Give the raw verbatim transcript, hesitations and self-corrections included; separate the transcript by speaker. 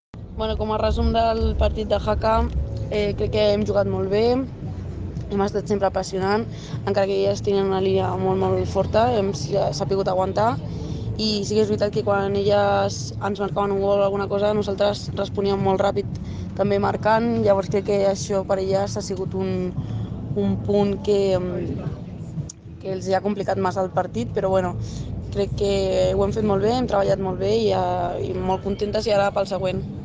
Speaker 1: Bueno, com a resum del partit de Jaca, eh, crec que hem jugat molt bé, hem estat sempre apassionant, encara que elles tenen una línia molt, molt forta, hem sabut aguantar, i sí que és veritat que quan elles ens marcaven un gol o alguna cosa, nosaltres responíem molt ràpid també marcant, llavors crec que això per elles ha sigut un, un punt que, que els ha complicat massa el partit, però bueno, crec que ho hem fet molt bé, hem treballat molt bé i, i molt contentes i ara pel següent.